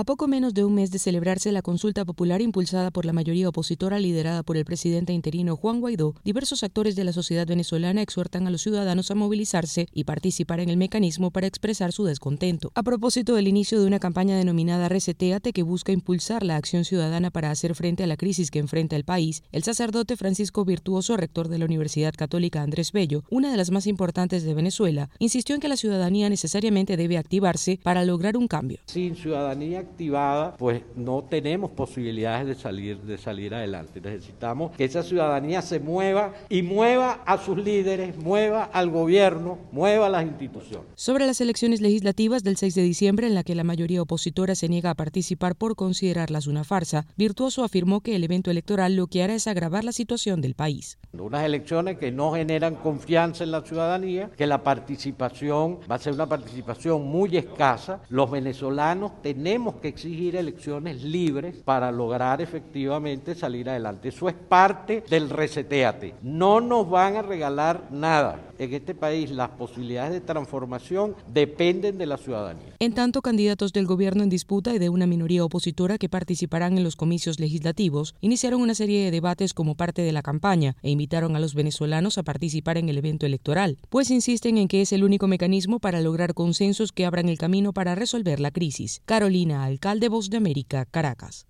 A poco menos de un mes de celebrarse la consulta popular impulsada por la mayoría opositora liderada por el presidente interino Juan Guaidó, diversos actores de la sociedad venezolana exhortan a los ciudadanos a movilizarse y participar en el mecanismo para expresar su descontento. A propósito del inicio de una campaña denominada Resetéate que busca impulsar la acción ciudadana para hacer frente a la crisis que enfrenta el país, el sacerdote Francisco Virtuoso, rector de la Universidad Católica Andrés Bello, una de las más importantes de Venezuela, insistió en que la ciudadanía necesariamente debe activarse para lograr un cambio. Sin ciudadanía activada, pues no tenemos posibilidades de salir adelante. Necesitamos que esa ciudadanía se mueva y mueva a sus líderes, mueva al gobierno, mueva a las instituciones. Sobre las elecciones legislativas del 6 de diciembre, en la que la mayoría opositora se niega a participar por considerarlas una farsa, Virtuoso afirmó que el evento electoral lo que hará es agravar la situación del país. Unas elecciones que no generan confianza en la ciudadanía, que la participación va a ser una participación muy escasa. Los venezolanos tenemos que exigir elecciones libres para lograr efectivamente salir adelante. Eso es parte del resetéate. No nos van a regalar nada. En este país las posibilidades de transformación dependen de la ciudadanía. En tanto, candidatos del gobierno en disputa y de una minoría opositora que participarán en los comicios legislativos iniciaron una serie de debates como parte de la campaña e invitaron a los venezolanos a participar en el evento electoral, pues insisten en que es el único mecanismo para lograr consensos que abran el camino para resolver la crisis. Carolina Alcalde, Voz de América, Caracas.